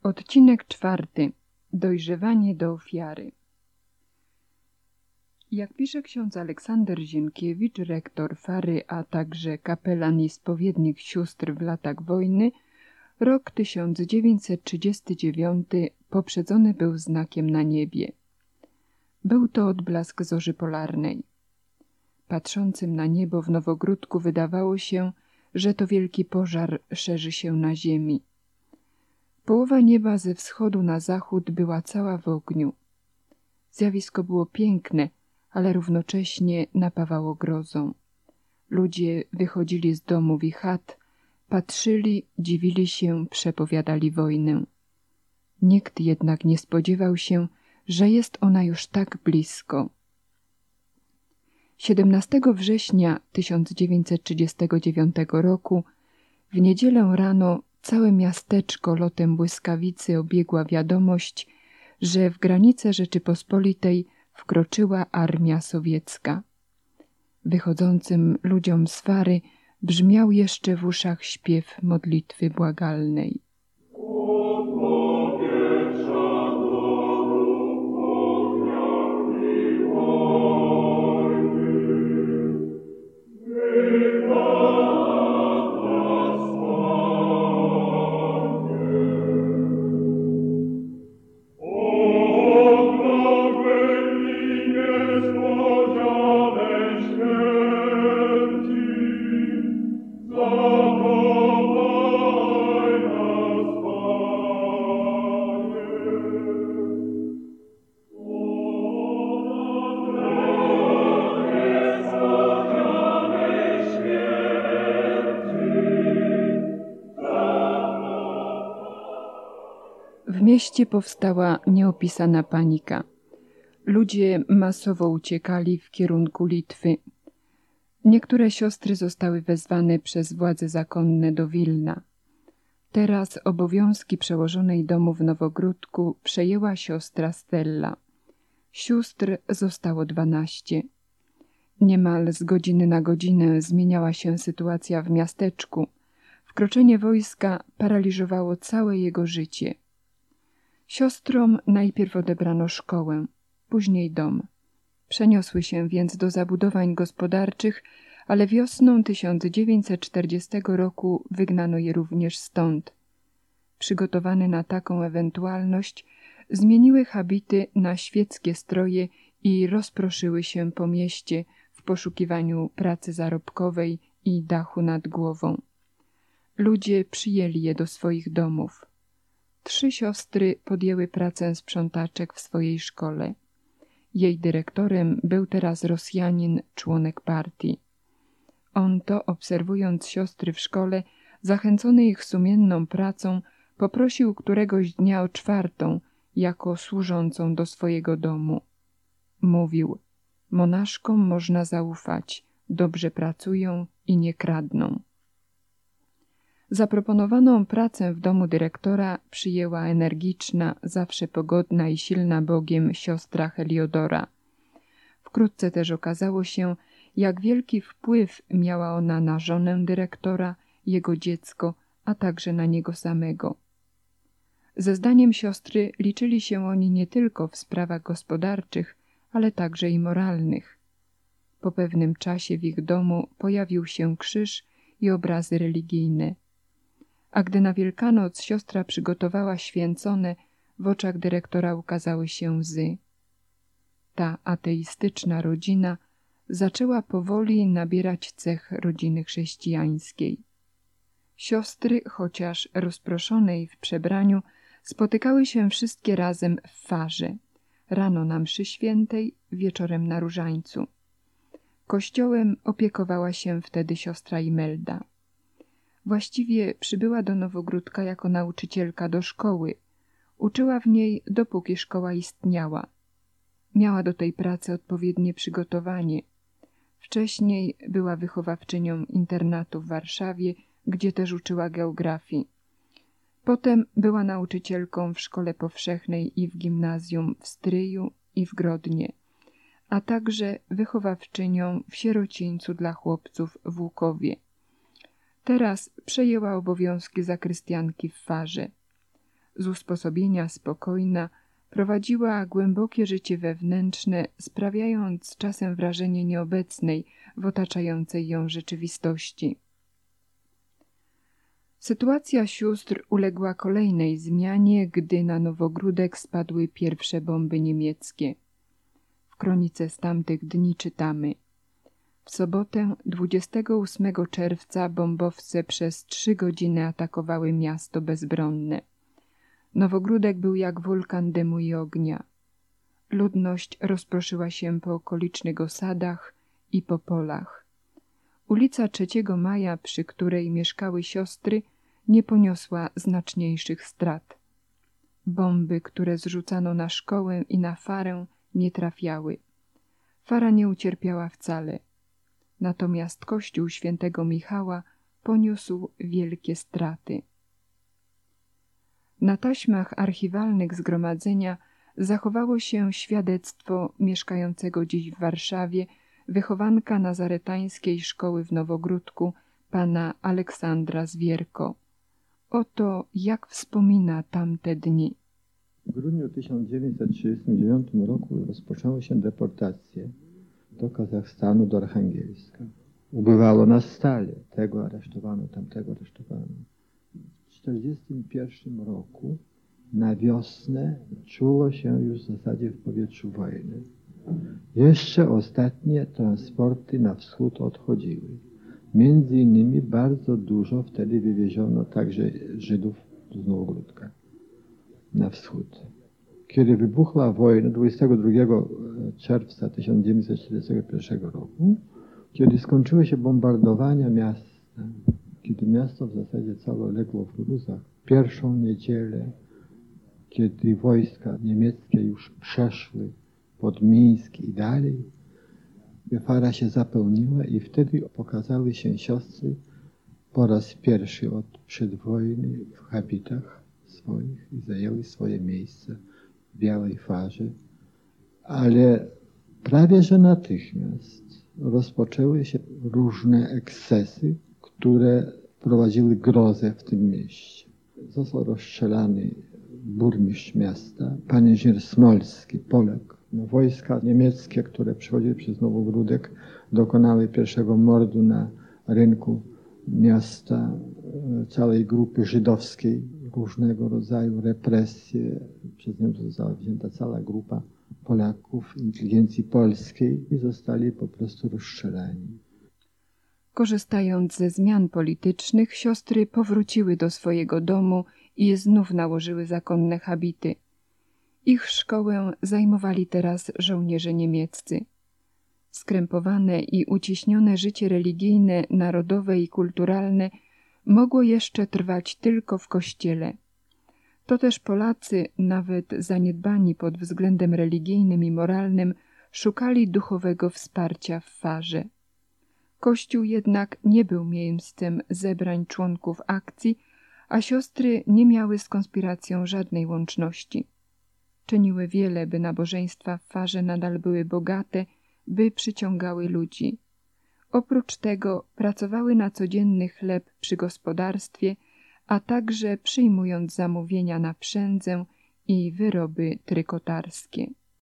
Odcinek 4. Dojrzewanie do ofiary. Jak pisze ksiądz Aleksander Zienkiewicz, rektor Fary, a także kapelan i spowiednik sióstr w latach wojny, rok 1939 poprzedzony był znakiem na niebie. Był to odblask zorzy polarnej. Patrzącym na niebo w Nowogródku wydawało się, że to wielki pożar szerzy się na ziemi. Połowa nieba ze wschodu na zachód była cała w ogniu. Zjawisko było piękne, ale równocześnie napawało grozą. Ludzie wychodzili z domów i chat, patrzyli, dziwili się, przepowiadali wojnę. Nikt jednak nie spodziewał się, że jest ona już tak blisko. 17 września 1939 roku w niedzielę rano całe miasteczko lotem błyskawicy obiegła wiadomość, że w granice Rzeczypospolitej wkroczyła armia sowiecka. Wychodzącym ludziom z Fary brzmiał jeszcze w uszach śpiew modlitwy błagalnej. W mieście powstała nieopisana panika. Ludzie masowo uciekali w kierunku Litwy. Niektóre siostry zostały wezwane przez władze zakonne do Wilna. Teraz obowiązki przełożonej domu w Nowogródku przejęła siostra Stella. Sióstr zostało 12. Niemal z godziny na godzinę zmieniała się sytuacja w miasteczku. Wkroczenie wojska paraliżowało całe jego życie. Siostrom najpierw odebrano szkołę, później dom. Przeniosły się więc do zabudowań gospodarczych, ale wiosną 1940 roku wygnano je również stąd. Przygotowane na taką ewentualność, zmieniły habity na świeckie stroje i rozproszyły się po mieście w poszukiwaniu pracy zarobkowej i dachu nad głową. Ludzie przyjęli je do swoich domów. 3 siostry podjęły pracę sprzątaczek w swojej szkole. Jej dyrektorem był teraz Rosjanin, członek partii. On to, obserwując siostry w szkole, zachęcony ich sumienną pracą, poprosił któregoś dnia o 4, jako służącą do swojego domu. Mówił: monaszkom można zaufać, dobrze pracują i nie kradną. Zaproponowaną pracę w domu dyrektora przyjęła energiczna, zawsze pogodna i silna Bogiem siostra Heliodora. Wkrótce też okazało się, jak wielki wpływ miała ona na żonę dyrektora, jego dziecko, a także na niego samego. Ze zdaniem siostry liczyli się oni nie tylko w sprawach gospodarczych, ale także i moralnych. Po pewnym czasie w ich domu pojawił się krzyż i obrazy religijne. A gdy na Wielkanoc siostra przygotowała święcone, w oczach dyrektora ukazały się łzy. Ta ateistyczna rodzina zaczęła powoli nabierać cech rodziny chrześcijańskiej. Siostry, chociaż rozproszone i w przebraniu, spotykały się wszystkie razem w Farze. Rano na mszy świętej, wieczorem na różańcu. Kościołem opiekowała się wtedy siostra Imelda. Właściwie przybyła do Nowogródka jako nauczycielka do szkoły. Uczyła w niej, dopóki szkoła istniała. Miała do tej pracy odpowiednie przygotowanie. Wcześniej była wychowawczynią internatu w Warszawie, gdzie też uczyła geografii. Potem była nauczycielką w szkole powszechnej i w gimnazjum w Stryju i w Grodnie, a także wychowawczynią w sierocińcu dla chłopców w Łukowie. Teraz przejęła obowiązki zakrystianki w Farze. z usposobienia spokojna, prowadziła głębokie życie wewnętrzne, sprawiając czasem wrażenie nieobecnej w otaczającej ją rzeczywistości. Sytuacja sióstr uległa kolejnej zmianie, gdy na Nowogródek spadły pierwsze bomby niemieckie. W kronice z tamtych dni czytamy: w sobotę 28 czerwca bombowce przez 3 godziny atakowały miasto bezbronne. Nowogródek był jak wulkan dymu i ognia. Ludność rozproszyła się po okolicznych osadach i po polach. Ulica 3 Maja, przy której mieszkały siostry, nie poniosła znaczniejszych strat. Bomby, które zrzucano na szkołę i na farę, nie trafiały. Fara nie ucierpiała wcale. Natomiast kościół świętego Michała poniósł wielkie straty. Na taśmach archiwalnych zgromadzenia zachowało się świadectwo mieszkającego dziś w Warszawie wychowanka nazaretańskiej szkoły w Nowogródku, pana Aleksandra Zwierko. Oto jak wspomina tamte dni. W grudniu 1939 roku rozpoczęły się deportacje do Kazachstanu, do Archangielska. Ubywało nas stale. Tego aresztowano, tamtego aresztowano. W 1941 roku na wiosnę czuło się już w zasadzie w powietrzu wojny. Jeszcze ostatnie transporty na wschód odchodziły. Między innymi bardzo dużo wtedy wywieziono także Żydów z Nowogródka na wschód. Kiedy wybuchła wojna 22 czerwca 1941 roku, kiedy skończyły się bombardowania miasta, kiedy miasto w zasadzie całe legło w gruzach, pierwszą niedzielę, kiedy wojska niemieckie już przeszły pod Mińsk i dalej, fara się zapełniła i wtedy pokazały się siostry po raz pierwszy od przedwojny w habitach swoich i zajęły swoje miejsca w białej farze, ale prawie że natychmiast rozpoczęły się różne ekscesy, które prowadziły grozę w tym mieście. Został rozstrzelany burmistrz miasta, pan inżynier Smolski, Polak. Wojska niemieckie, które przychodziły przez Nowogródek, dokonały pierwszego mordu na rynku miasta, całej grupy żydowskiej, różnego rodzaju represje. Przez Niemców została wzięta cała grupa Polaków, inteligencji polskiej i zostali po prostu rozstrzelani. Korzystając ze zmian politycznych, siostry powróciły do swojego domu i znów nałożyły zakonne habity. Ich szkołę zajmowali teraz żołnierze niemieccy. Skrępowane i uciśnione życie religijne, narodowe i kulturalne mogło jeszcze trwać tylko w kościele. To też Polacy, nawet zaniedbani pod względem religijnym i moralnym, szukali duchowego wsparcia w farze. Kościół jednak nie był miejscem zebrań członków akcji, a siostry nie miały z konspiracją żadnej łączności. Czyniły wiele, by nabożeństwa w farze nadal były bogate, by przyciągały ludzi. Oprócz tego pracowały na codzienny chleb przy gospodarstwie, a także przyjmując zamówienia na przędzę i wyroby trykotarskie.